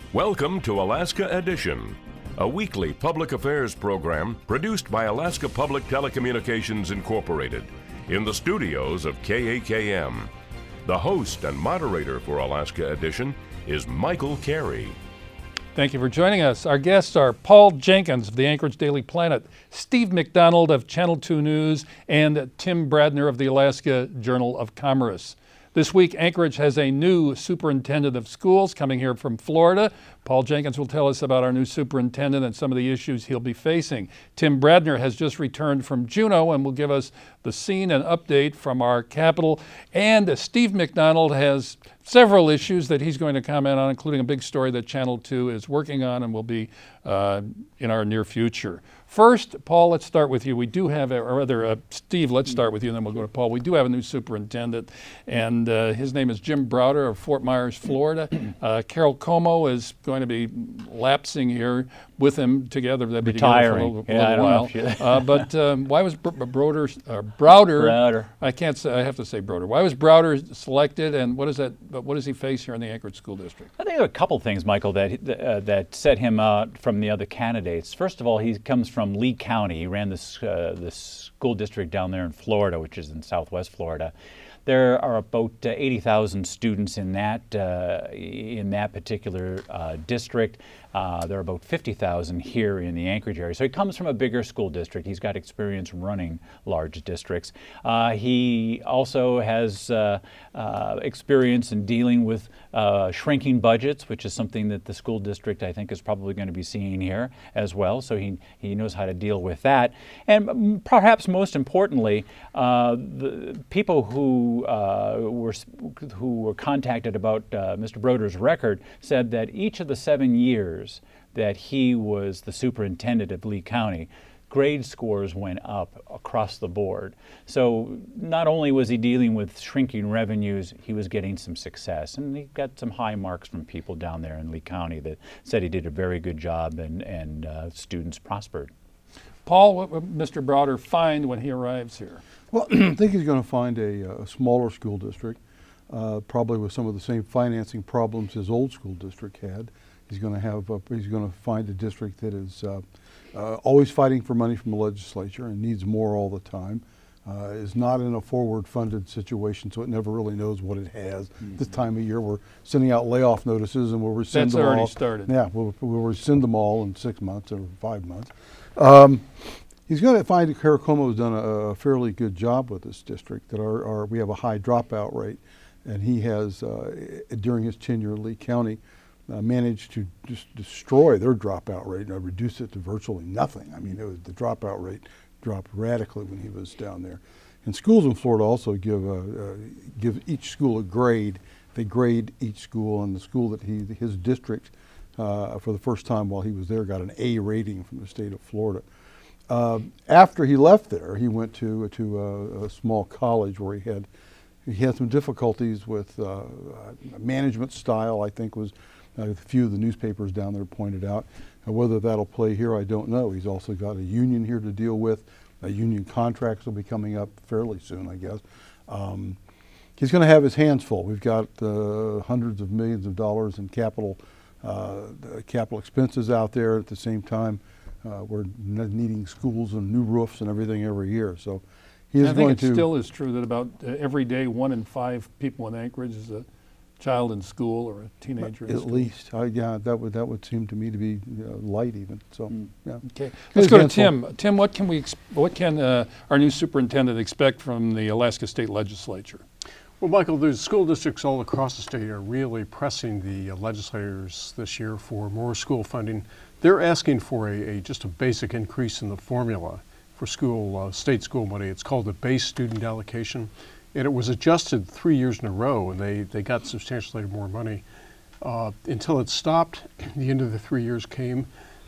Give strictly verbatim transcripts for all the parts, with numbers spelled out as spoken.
Welcome to Alaska Edition, a weekly public affairs program produced by Alaska Public Telecommunications Incorporated in the studios of K A K M. The host and moderator for Alaska Edition is Michael Carey. Thank you for joining us. Our guests are Paul Jenkins of the Anchorage Daily Planet, Steve McDonald of Channel two News, and Tim Bradner of the Alaska Journal of Commerce. This week, Anchorage has a new superintendent of schools coming here from Florida. Paul Jenkins will tell us about our new superintendent and some of the issues he'll be facing. Tim Bradner has just returned from Juneau and will give us the scene and update from our capital. And Steve McDonald has several issues that he's going to comment on, including a big story that Channel two is working on and will be uh, in our near future. First, Paul, let's start with you. We do have, a, or rather, uh, Steve, let's start with you, and then we'll go to Paul. We do have a new superintendent, and uh, his name is Jim Browder of Fort Myers, Florida. Uh, Carol Como is going to be lapsing here with him together. They'll be Retiring. together for a little, yeah, little I while. don't know uh, but um, why was Br- Broder, uh, Browder, Browder, I can't say, I have to say Broder. Why was Browder selected, and what is that? What does he face here in the Anchorage School District? I think there are a couple things, Michael, that uh, that set him out from the other candidates. First of all, he comes from Lee County. He ran this uh, this school district down there in Florida, which is in Southwest Florida. There are about uh, eighty thousand students in that uh, in that particular uh, district. Uh, there are about fifty thousand here in the Anchorage area. So he comes from a bigger school district. He's got experience running large districts. Uh, he also has uh, uh, experience in dealing with uh, shrinking budgets, which is something that the school district, I think, is probably going to be seeing here as well. So he, he knows how to deal with that. And perhaps most importantly, uh, the people who uh, were who were contacted about uh, Mister Broder's record said that each of the seven years that he was the superintendent of Lee County, grade scores went up across the board. So not only was he dealing with shrinking revenues, he was getting some success. And he got some high marks from people down there in Lee County that said he did a very good job and, and uh, students prospered. Paul, what will Mister Browder find when he arrives here? Well, I think he's going to find a, a smaller school district, uh, probably with some of the same financing problems his old school district had. He's going to have. A, he's going to find a district that is uh, uh, always fighting for money from the legislature and needs more all the time. Uh, is not in a forward-funded situation, so it never really knows what it has. Mm-hmm. This time of year, we're sending out layoff notices, and we'll rescind That's them all. already started. Yeah, we'll, we'll rescind them all in six months or five months. Um, he's going to find that Carol Como has done a, a fairly good job with this district. That our, our we have a high dropout rate, and he has uh, during his tenure in Lee County. Uh, managed to just destroy their dropout rate and uh, reduce it to virtually nothing. I mean, it was, the dropout rate dropped radically when he was down there. And schools in Florida also give uh, uh, give each school a grade. They grade each school, and the school that he his district uh, for the first time while he was there got an A rating from the state of Florida. Uh, after he left there, he went to to a, a small college where he had he had some difficulties with uh, management style. I think was. Uh, a few of the newspapers down there pointed out. Uh, whether that'll play here, I don't know. He's also got a union here to deal with. Uh, union contracts will be coming up fairly soon, I guess. Um, he's going to have his hands full. We've got uh, hundreds of millions of dollars in capital uh, capital expenses out there. At the same time, uh, we're needing schools and new roofs and everything every year. So he is I think going it to. still is true that about uh, every day, one in five people in Anchorage is a child in school or a teenager in At school. least, I, yeah, that would that would seem to me to be uh, light even. So, Mm. yeah. Okay, His let's go to handful. Tim. Tim, what can we ex- what can uh, our new superintendent expect from the Alaska State Legislature? Well, Michael, the school districts all across the state are really pressing the uh, legislators this year for more school funding. They're asking for a, a just a basic increase in the formula for school uh, state school money. It's called the base student allocation. And it was adjusted three years in a row, and they, they got substantially more money uh, until it stopped. The end of the three years came.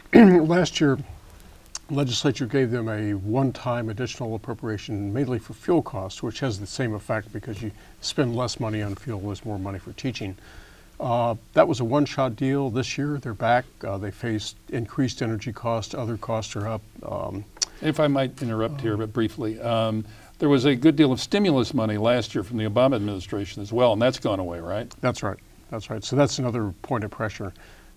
Last year, the legislature gave them a one-time additional appropriation mainly for fuel costs, which has the same effect because you spend less money on fuel, there's more money for teaching. Uh, that was a one-shot deal. This year, they're back. Uh, they faced increased energy costs. Other costs are up. Um, If I might interrupt here, but briefly. Um, There was a good deal of stimulus money last year from the Obama administration as well, and that's gone away, right? That's right. That's right. So that's another point of pressure.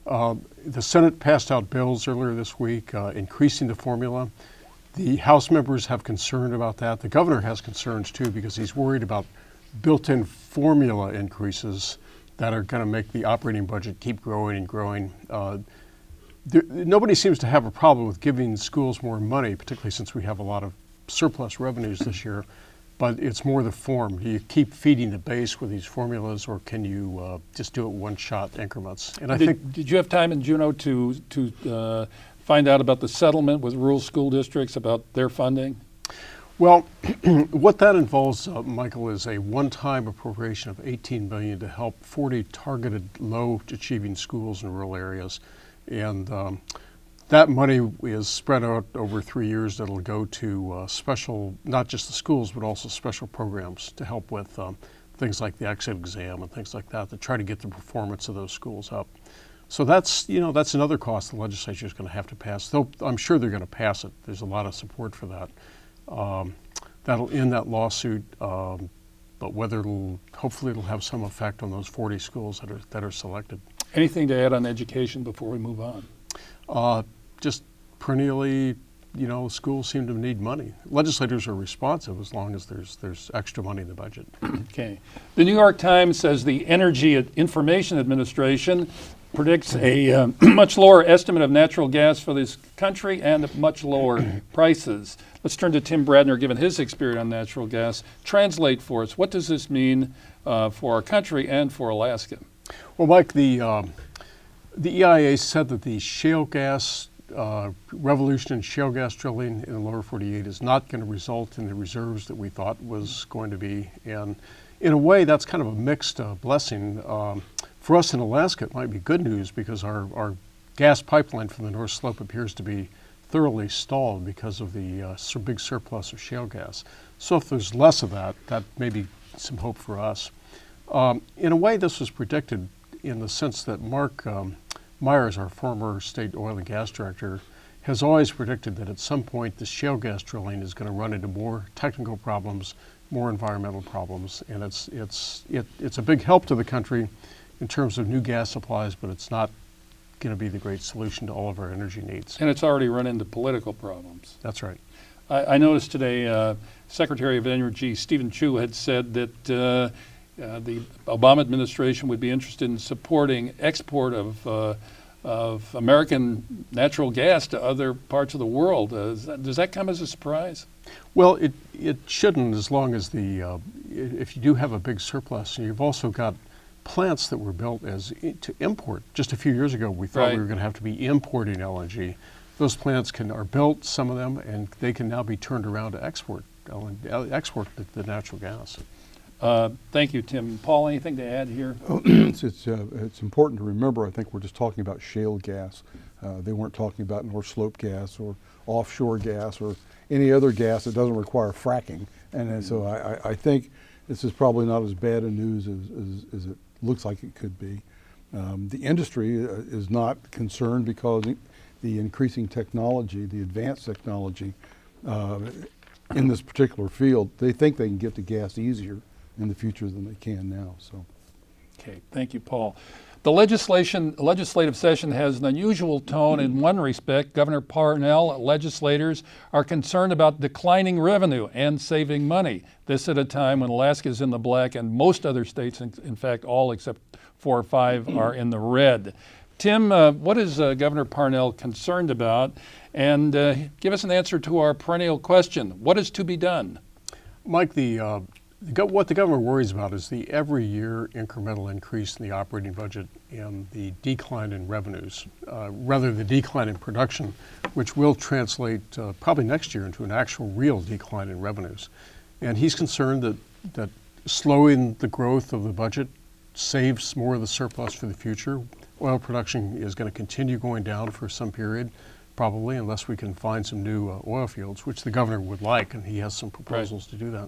Uh, the Senate passed out bills earlier this week uh, increasing the formula. The House members have concern about that. The governor has concerns too because he's worried about built-in formula increases that are going to make the operating budget keep growing and growing. Uh, there, nobody seems to have a problem with giving schools more money, particularly since we have a lot of surplus revenues this year. But it's more the form. You keep feeding the base with these formulas, or can you uh, just do it one-shot increments? And I did, think. Did you have time in Juneau to to uh, find out about the settlement with rural school districts about their funding? Well, what that involves, uh, Michael, is a one-time appropriation of eighteen million dollars to help forty targeted low-achieving schools in rural areas, and um, that money is spread out over three years. That'll go to uh, special, not just the schools, but also special programs to help with um, things like the exit exam and things like that to try to get the performance of those schools up. So that's, you know, that's another cost the legislature is going to have to pass. Though I'm sure they're going to pass it. There's a lot of support for that. Um, that'll end that lawsuit, um, but whether it'll, hopefully it'll have some effect on those forty schools that are that are selected. Anything to add on education before we move on? Uh, just perennially, you know, schools seem to need money. Legislators are responsive as long as there's there's extra money in the budget. Okay. The New York Times says the Energy Information Administration predicts a uh, much lower estimate of natural gas for this country and much lower prices. Let's turn to Tim Bradner, given his experience on natural gas. Translate for us, what does this mean uh, for our country and for Alaska? Well, Mike, the, um, the E I A said that the shale gas, uh, revolution in shale gas drilling in the lower forty-eight is not going to result in the reserves that we thought was going to be. And in a way, that's kind of a mixed uh, blessing. Um, For us in Alaska, it might be good news because our, our gas pipeline from the North Slope appears to be thoroughly stalled because of the uh, sur- big surplus of shale gas. So if there's less of that, that may be some hope for us. Um, in a way, this was predicted in the sense that Mark um, Myers, our former state oil and gas director, has always predicted that at some point the shale gas drilling is going to run into more technical problems, more environmental problems, and it's, it's, it, it's a big help to the country in terms of new gas supplies, but it's not going to be the great solution to all of our energy needs. And it's already run into political problems. That's right. I, I noticed today uh, Secretary of Energy Stephen Chu had said that uh, uh, the Obama administration would be interested in supporting export of, uh, of American natural gas to other parts of the world. Uh, does, that, does that come as a surprise? Well, it, it shouldn't, as long as the, uh, if you do have a big surplus, and you've also got plants that were built as to import. Just a few years ago, we thought right. we were going to have to be importing L N G. Those plants can are built, some of them, and they can now be turned around to export L N G, export the, the natural gas. Uh, thank you, Tim. Paul, anything to add here? it's it's, uh, it's important to remember. I think we're just talking about shale gas. Uh, they weren't talking about North Slope gas or offshore gas or any other gas that doesn't require fracking. And, and so I, I think this is probably not as bad a news as, as, as it looks like it could be. Um, the industry uh, is not concerned because the increasing technology, the advanced technology uh, in this particular field, they think they can get to gas easier in the future than they can now. So, okay, thank you, Paul. The legislation, legislative session has an unusual tone in one respect. Governor Parnell, legislators are concerned about declining revenue and saving money. This at a time when Alaska is in the black and most other states, in, in fact all except four or five, are in the red. Tim, uh, what is uh, Governor Parnell concerned about? And uh, give us an answer to our perennial question, what is to be done? Mike, the uh, what the governor worries about is the every year incremental increase in the operating budget and the decline in revenues, uh, rather the decline in production, which will translate uh, probably next year into an actual real decline in revenues. And he's concerned that, that slowing the growth of the budget saves more of the surplus for the future. Oil production is going to continue going down for some period, probably, unless we can find some new uh, oil fields, which the governor would like, and he has some proposals right. to do that.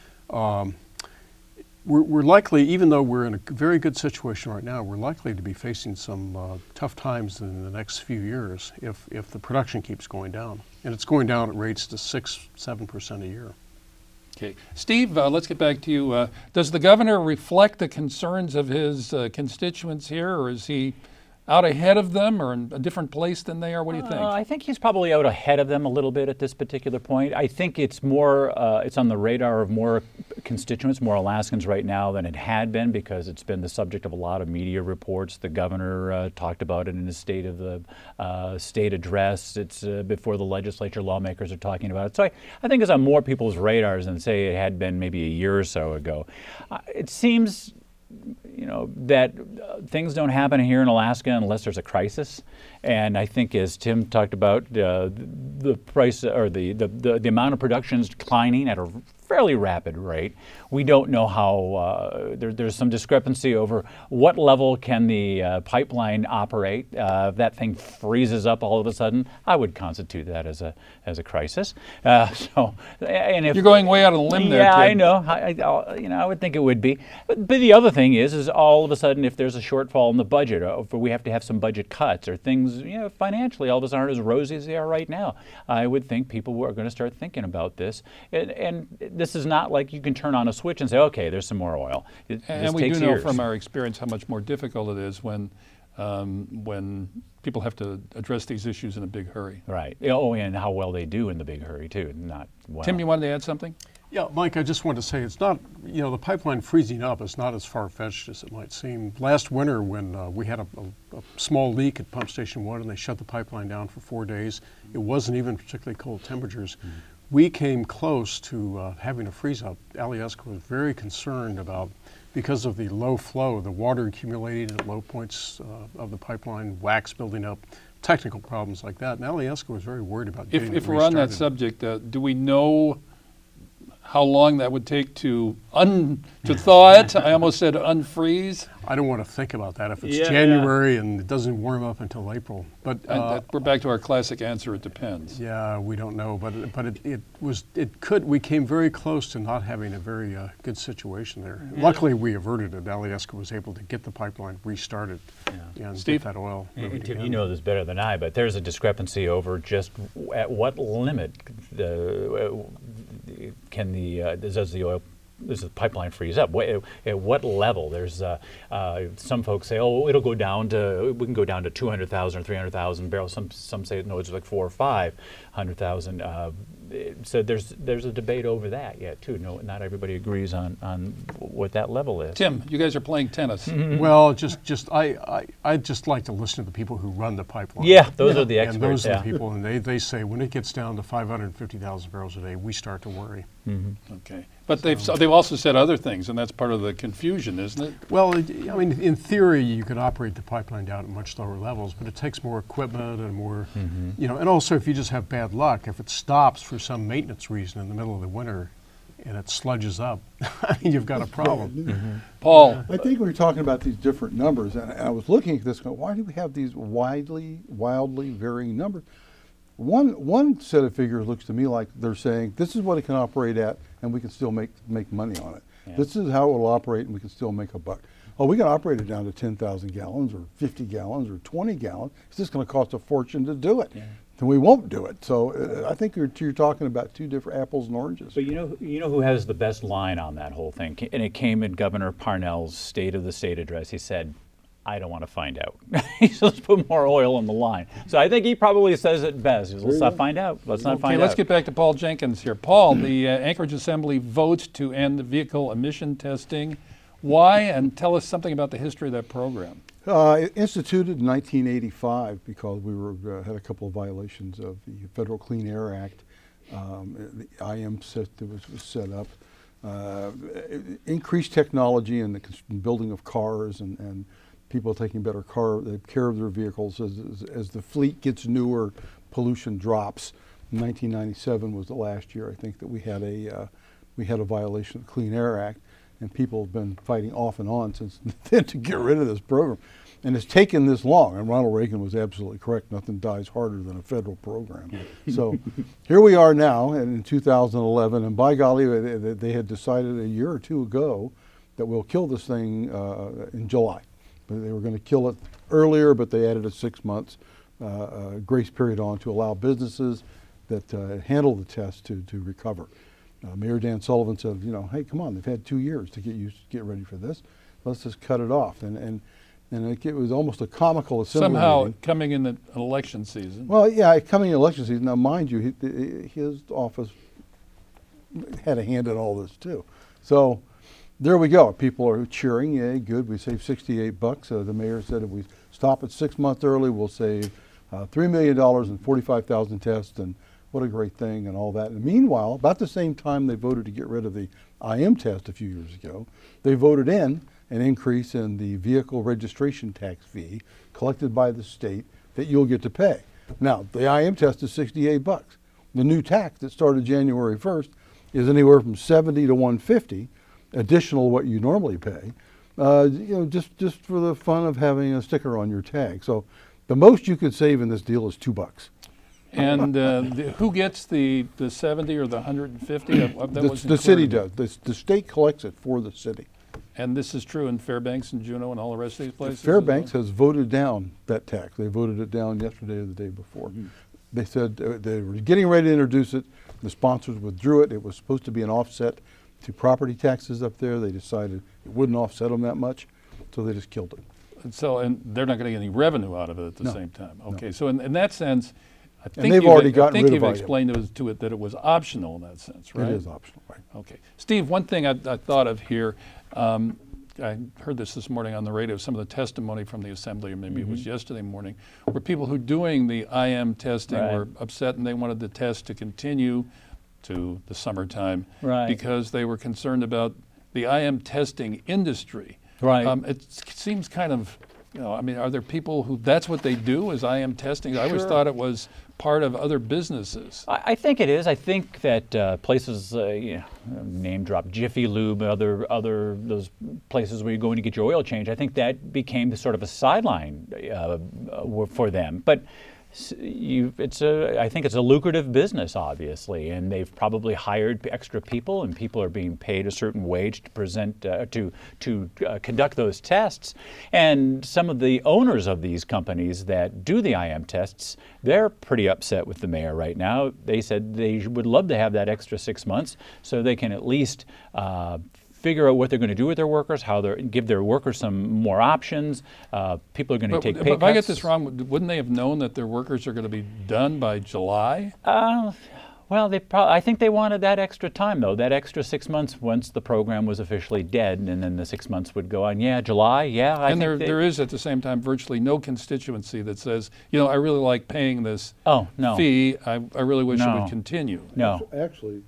Um, we're, we're likely, even though we're in a very good situation right now, we're likely to be facing some uh, tough times in the next few years if, if the production keeps going down. And it's going down at rates to six, seven percent a year. Okay. Steve, uh, let's get back to you. Uh, does the governor reflect the concerns of his uh, constituents here, or is he out ahead of them or in a different place than they are? What do you think? Uh, I think he's probably out ahead of them a little bit at this particular point. I think it's more, uh, it's on the radar of more constituents, more Alaskans right now than it had been, because it's been the subject of a lot of media reports. The governor uh, talked about it in his state of the uh, state address. It's uh, before the legislature, lawmakers are talking about it. So I, I think it's on more people's radars than, say, it had been maybe a year or so ago. Uh, it seems, you know, that uh, things don't happen here in Alaska unless there's a crisis. And I think, as Tim talked about, uh, the price or the, the, the, the amount of production is declining at a fairly rapid rate. We don't know how, uh, there, there's some discrepancy over what level can the uh, pipeline operate. Uh, if that thing freezes up all of a sudden, I would constitute that as a as a crisis. Uh, so, and if You're going way out on a limb there, yeah, Tim. I know. I, I, you know, I would think it would be. But, but the other thing is, is all of a sudden, if there's a shortfall in the budget, or if we have to have some budget cuts, or things, you know, financially all of a sudden aren't as rosy as they are right now, I would think people are going to start thinking about this. And, and this is not like you can turn on a switch and say, okay, there's some more oil. It, And this we takes do know years. from our experience how much more difficult it is when um, when people have to address these issues in a big hurry. Right. Oh, and how well they do in the big hurry too. Not well. Tim, you wanted to add something? Yeah, Mike, I just wanted to say it's not, you know, the pipeline freezing up is not as far-fetched as it might seem. Last winter, when uh, we had a, a, a small leak at Pump Station one and they shut the pipeline down for four days, it wasn't even particularly cold temperatures. Mm-hmm. We came close to uh, having a freeze-up. Alyeska was very concerned about, because of the low flow, the water accumulating at low points uh, of the pipeline, wax building up, technical problems like that. And Alyeska was very worried about getting If, it if we're on that restarted. subject, uh, do we know how long that would take to un to thaw it? I almost said unfreeze. I don't want to think about that if it's Yeah, January and it doesn't warm up until April. But And uh, that, we're back to our classic answer, it depends. yeah, we don't know. But it, but it, it was it could we came very close to not having a very uh, good situation there. Luckily, we averted it. Alyeska was able to get the pipeline restarted and Steve? get that oil. And moving Tim, again. you know this better than I, but there's a discrepancy over just w- at what limit the, uh, can the uh, does the oil does the pipeline freeze up? What, at what level? There's uh, uh, some folks say, oh, it'll go down to we can go down to two hundred thousand or three hundred thousand barrels. Some some say no, it's like four or five hundred thousand. Uh, so there's there's a debate over that yet too. No, not everybody agrees on on what that level is. Tim, you guys are playing tennis. Well, just just I I I just like to listen to the people who run the pipeline. Yeah, those are the And experts. those are yeah. the people, and they, they say when it gets down to five hundred fifty thousand barrels a day, we start to worry. Okay, but they've so they've also said other things, and that's part of the confusion, isn't it? Well, it, I mean, in theory, you could operate the pipeline down at much lower levels, but it takes more equipment and more, you know, and also if you just have bad luck, if it stops for some maintenance reason in the middle of the winter and it sludges up, you've got a problem. Paul, I think we were talking about these different numbers, and I was looking at this going, why do we have these widely, wildly varying numbers? One one set of figures looks to me like they're saying this is what it can operate at, and we can still make make money on it. Yeah. This is how it will operate, and we can still make a buck. Oh, we can operate it down to ten thousand gallons, or fifty gallons, or twenty gallons. It's just going to cost a fortune to do it, Yeah. and we won't do it. So uh, I think you're you're talking about two different apples and oranges. But you know, you know who has the best line on that whole thing, and it came in Governor Parnell's State of the State address. He said, "I don't want to find out." He says, "Let's put more oil on the line." So I think he probably says it best. He says, Let's not find out. Let's not okay, find let's out. get back to Paul Jenkins here. Paul, the uh, Anchorage Assembly votes to end the vehicle emission testing. Why? And tell us something about the history of that program. Uh, it instituted in nineteen eighty-five because we were uh, had a couple of violations of the Federal Clean Air Act. Um, the I M system was, was set up. Uh, increased technology in the cons- building of cars and, and people taking better car, care of their vehicles as, as, as the fleet gets newer, pollution drops. nineteen ninety-seven was the last year I think that we had a uh, we had a violation of the Clean Air Act, and people have been fighting off and on since then to get rid of this program. And it's taken this long, and Ronald Reagan was absolutely correct. Nothing dies harder than a federal program. So here we are now and in two thousand eleven, and by golly, they, they had decided a year or two ago that we'll kill this thing uh, in July. But they were going to kill it earlier, but they added a six months uh, uh, grace period on to allow businesses that uh, handle the test to, to recover. Uh, Mayor Dan Sullivan said, you know, hey, come on, they've had two years to get used, get ready for this. Let's just cut it off. And, and and it, it was almost a comical assembly Somehow meeting. coming in the, an election season. Well, yeah, coming in election season. Now, mind you, he, his office had a hand in all this too. So there we go. People are cheering. Yay, good. We saved sixty-eight bucks. Uh, the mayor said if we stop it six months early, we'll save uh, three million dollars and forty-five thousand tests, and what a great thing, and all that. And meanwhile, about the same time they voted to get rid of the I M test a few years ago, they voted in an increase in the vehicle registration tax fee collected by the state that you'll get to pay. Now, the I M test is sixty-eight bucks. The new tax that started January first is anywhere from seventy to one fifty, additional what you normally pay, uh, you know, just, just for the fun of having a sticker on your tag. So the most you could save in this deal is two bucks. And uh, the, who gets the, the seventy or the one hundred fifty? That The, was the city included. does. The, the state collects it for the city. And this is true in Fairbanks and Juneau and all the rest of these places? as Fairbanks well? has voted down that tax. They voted it down yesterday or the day before. Mm-hmm. They said uh, they were getting ready to introduce it. The sponsors withdrew it. It was supposed to be an offset to property taxes up there. They decided it wouldn't offset them that much, so they just killed it. And so, and they're not going to get any revenue out of it at the No. same time. Okay, so in, in that sense, I think they've you've, already I gotten think rid of you've I M. explained to, to it that it was optional in that sense, right? It is optional, right? Okay. Steve, one thing I, I thought of here, um, I heard this this morning on the radio, some of the testimony from the assembly, or maybe Mm-hmm. it was yesterday morning, where people who doing the I M testing Right. were upset and they wanted the test to continue to the summertime Right. because they were concerned about the I M testing industry. Right. Um, it s- seems kind of, you know, I mean, are there people who, that's what they do is I M testing? I always Sure. thought it was part of other businesses. I, I think it is. I think that uh, places, uh, you know, name drop Jiffy Lube, other other those places where you're going to get your oil change. I think that became the sort of a sideline uh, uh, for them. But s- you, it's a, I think it's a lucrative business, obviously, and they've probably hired extra people, and people are being paid a certain wage to present, uh, to to uh, conduct those tests. And some of the owners of these companies that do the I M tests, they're pretty upset with the mayor right now. They said they would love to have that extra six months so they can at least uh, figure out what they're going to do with their workers, how they give their workers some more options. Uh, people are going to But take but pay if I get cuts. this wrong, wouldn't they have known that their workers are going to be done by July? Uh, well, they pro- I think they wanted that extra time, though, that extra six months once the program was officially dead, and then the six months would go on. Yeah, July, yeah. I And think there, they- there is at the same time virtually no constituency that says, you know, I really like paying this Oh, no. fee. I, I really wish it No. would continue. No. Actually,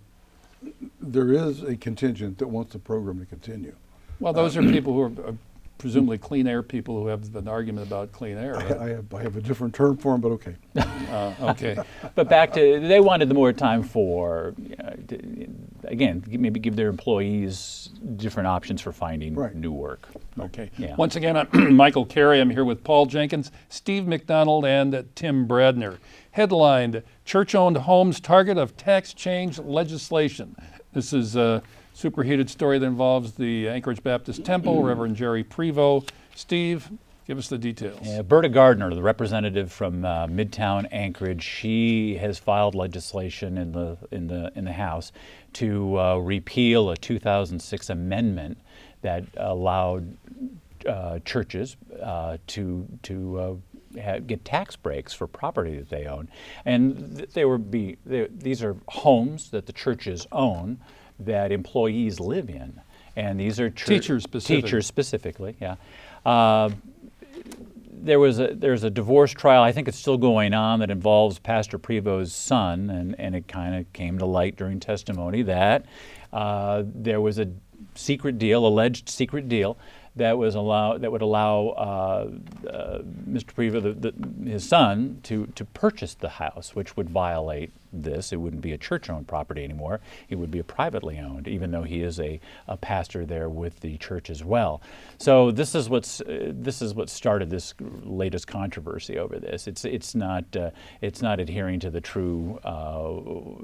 there is a contingent that wants the program to continue. Well, those are people who are uh, presumably clean air people who have an argument about clean air. I, right? I, have, I have a different term for them, but okay. Uh, okay. But back to, they wanted the more time for, you know, to- again, maybe give their employees different options for finding Right. new work. Okay. Yeah. Once again, I'm Michael Carey. I'm here with Paul Jenkins, Steve McDonald, and Tim Bradner. Headlined, Church-Owned Homes Target of Tax Change Legislation. This is a superheated story that involves the Anchorage Baptist Temple, Reverend Jerry Prevost. Steve, give us the details. Yeah, Berta Gardner, the representative from uh, Midtown Anchorage, she has filed legislation in the in the in the House to uh, repeal a two thousand six amendment that allowed uh, churches uh, to to uh, ha- get tax breaks for property that they own, and th- they were be they, these are homes that the churches own that employees live in, and these are chur- Teachers specifically. Teachers specifically, yeah. Uh, there was a there's a divorce trial. I think it's still going on that involves Pastor Prevost's son, and, and it kind of came to light during testimony that uh, there was a secret deal, alleged secret deal, that was allow that would allow uh, uh, Mister Prevost, the, the, his son, to to purchase the house, which would violate this. It wouldn't be a church-owned property anymore. It would be a privately owned, even though he is a, a pastor there with the church as well. So this is what's uh, this is what started this latest controversy over this. It's it's not uh, it's not adhering to the true uh,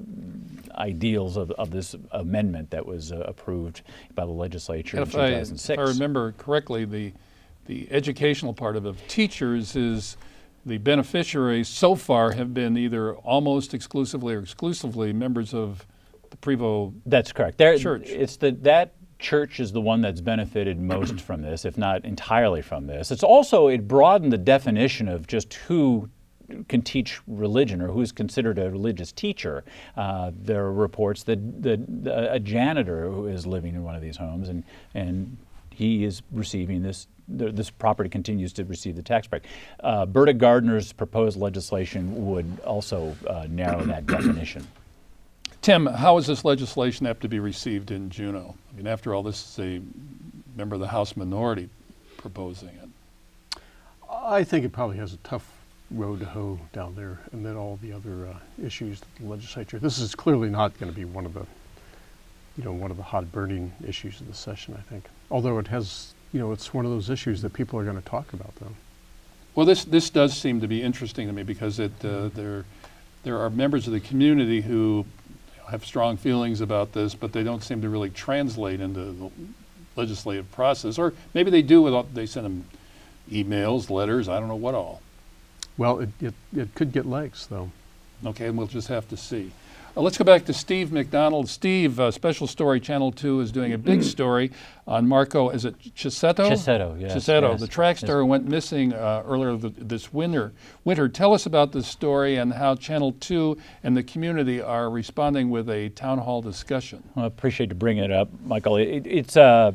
ideals of, of this amendment that was uh, approved by the legislature in If two I, thousand six. if I remember correctly, the, the educational part of it, of teachers is the beneficiaries so far have been either almost exclusively or exclusively members of the Prevost. That's correct. There, Church. It's the that church is the one that's benefited most from this, if not entirely from this. It's also, it broadened the definition of just who can teach religion or who's considered a religious teacher. Uh, there are reports that, that a janitor who is living in one of these homes and, and he is receiving this, this property continues to receive the tax break. Uh, Berta Gardner's proposed legislation would also uh, narrow that definition. Tim, how does this legislation have to be received in Juneau? I mean, after all, this is a member of the House minority proposing it. I think it probably has a tough road to hoe down there, and then all the other uh, issues that the legislature. This is clearly not going to be one of the, you know, one of the hot burning issues of the session, I think. Although it has, you know, it's one of those issues that people are going to talk about, though. Well, this this does seem to be interesting to me because it uh, there there are members of the community who have strong feelings about this, but they don't seem to really translate into the legislative process. Or maybe they do, without, they send them emails, letters, I don't know what all. Well, it, it, it could get legs, though. Okay, and we'll just have to see. Uh, let's go back to Steve McDonald. Steve, uh, Special Story Channel two is doing a big story on Marco, is it Chisetto? Chisetto, yes. Chisetto, yes, the track star yes. who went missing uh, earlier th this winter. Winter, tell us about this story and how Channel two and the community are responding with a town hall discussion. Well, I appreciate you bringing it up, Michael. It, it's uh,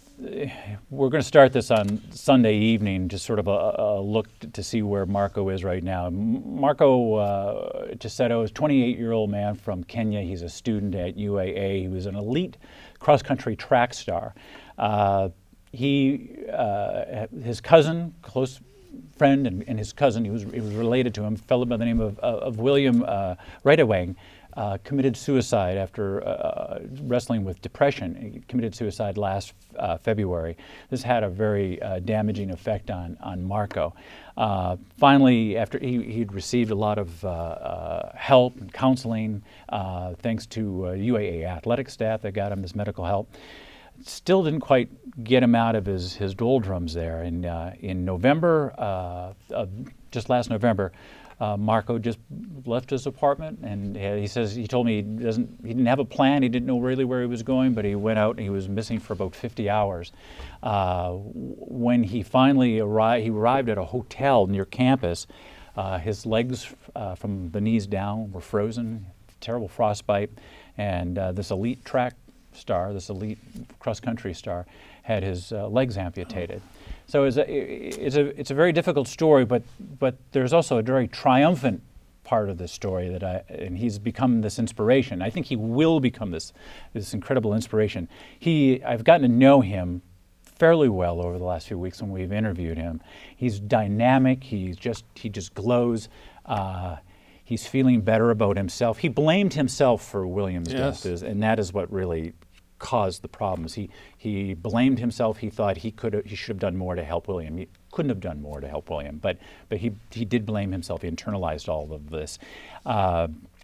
we're going to start this on Sunday evening, just sort of a, a look to see where Marco is right now. Marco uh, Chisetto is a twenty-eight-year-old man from Kenya. He's a student at U A A. He was an elite cross-country track star. Uh, he, uh, his cousin, close friend, and, and his cousin, he was he was related to him, a fellow by the name of, of William uh, Redewang, Uh, committed suicide after uh, wrestling with depression. He committed suicide last uh, February. This had a very uh, damaging effect on, on Marco. Uh, finally, after he, he'd received a lot of uh, uh, help and counseling, uh, thanks to uh, U A A athletic staff that got him this medical help, still didn't quite get him out of his, his doldrums there. And uh, in November, uh, of just last November, Uh, Marco just left his apartment, and he says he told me he doesn't he didn't have a plan. He didn't know really where he was going, but he went out and he was missing for about fifty hours. Uh, when he finally arrived, he arrived at a hotel near campus. Uh, his legs uh, from the knees down were frozen, terrible frostbite, and uh, this elite track star, this elite cross-country star, had his uh, legs amputated. So it's a, it's a it's a very difficult story, but but there's also a very triumphant part of this story that I and he's become this inspiration. I think he will become this this incredible inspiration. He I've gotten to know him fairly well over the last few weeks when we've interviewed him. He's dynamic. He's just he just glows. Uh, he's feeling better about himself. He blamed himself for William's Yes. death, and that is what really caused the problems. He he blamed himself. He thought he could he should have done more to help William. He couldn't have done more to help William, but but he he did blame himself. He internalized all of this, uh,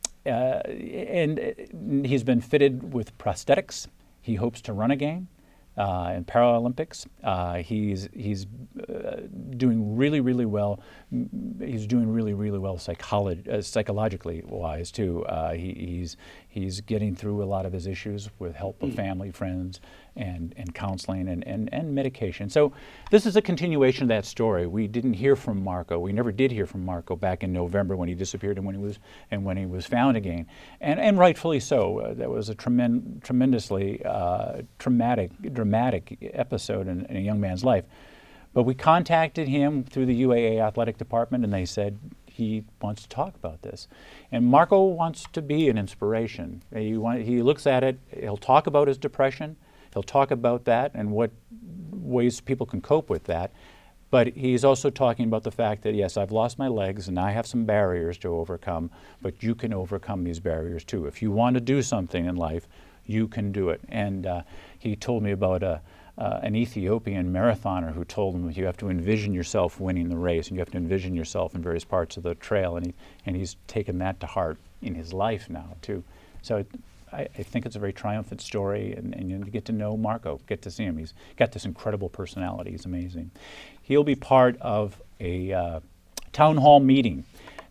uh, and he's been fitted with prosthetics. He hopes to run again uh, in Paralympics. Uh, he's he's uh, doing really really well. He's doing really really well psycholo- uh, psychologically wise too. Uh, he, he's He's getting through a lot of his issues with help of family, friends, and, and counseling and, and, and medication. So this is a continuation of that story. We didn't hear from Marco. We never did hear from Marco back in November when he disappeared and when he was and when he was found again, and and rightfully so. Uh, that was a tremen- tremendously uh, traumatic, dramatic episode in, in a young man's life. But we contacted him through the U A A athletic department, and they said he wants to talk about this. And Marco wants to be an inspiration. He, want, he looks at it, he'll talk about his depression, he'll talk about that and what ways people can cope with that. But he's also talking about the fact that, yes, I've lost my legs and I have some barriers to overcome, but you can overcome these barriers too. If you want to do something in life, you can do it. And uh, he told me about a Uh, an Ethiopian marathoner who told him you have to envision yourself winning the race and you have to envision yourself in various parts of the trail, and he and he's taken that to heart in his life now too. So it, I, I think it's a very triumphant story, and, and you get to know Marco, get to see him. He's got this incredible personality. He's amazing. He'll be part of a uh, town hall meeting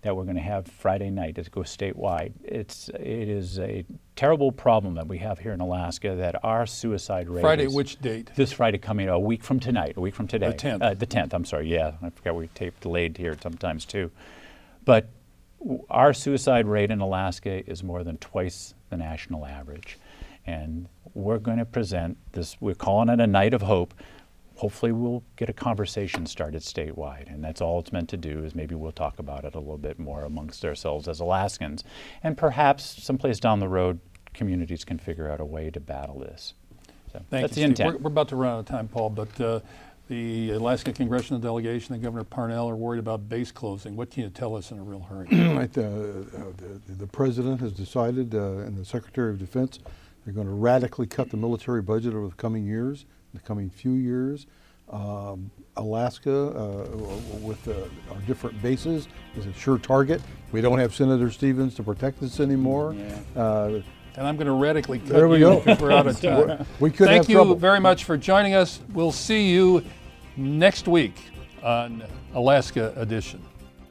that we're going to have Friday night that goes statewide. It's, it is a terrible problem that we have here in Alaska, that our suicide rate Friday, is which date? this Friday coming, a week from tonight, a week from today. The tenth. Uh, the tenth, I'm sorry, yeah. I forgot we tape delayed here sometimes too. But w- our suicide rate in Alaska is more than twice the national average. And we're going to present this, we're calling it a night of hope. Hopefully we'll get a conversation started statewide, and that's all it's meant to do, is maybe we'll talk about it a little bit more amongst ourselves as Alaskans. And perhaps someplace down the road, communities can figure out a way to battle this. So Thank that's you, the Steve. intent. We're, we're about to run out of time, Paul, but uh, the Alaska Congressional Delegation and Governor Parnell are worried about base closing. What can you tell us in a real hurry? Right, uh, uh, the, the president has decided, uh, and the Secretary of Defense, they're going to radically cut the military budget over the coming years, the coming few years. Um, Alaska, uh, with uh, our different bases, is a sure target. We don't have Senator Stevens to protect us anymore. Yeah. Uh, And I'm going to radically cut There we you go. because we're out of time. we could Thank have you trouble. very much for joining us. We'll see you next week on Alaska Edition.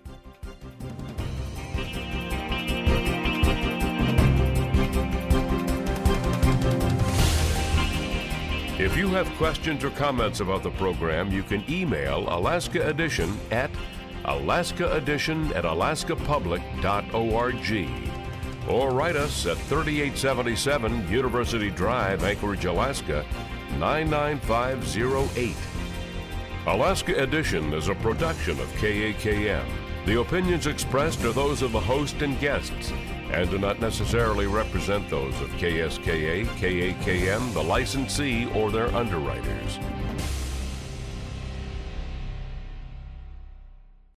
If you have questions or comments about the program, you can email Alaska Edition at alaska edition at alaska public dot org or write us at thirty-eight seventy-seven University Drive, Anchorage, Alaska nine nine five zero eight. Alaska Edition is a production of K A K M. The opinions expressed are those of the host and guests and do not necessarily represent those of K S K A, K A K M, the licensee, or their underwriters.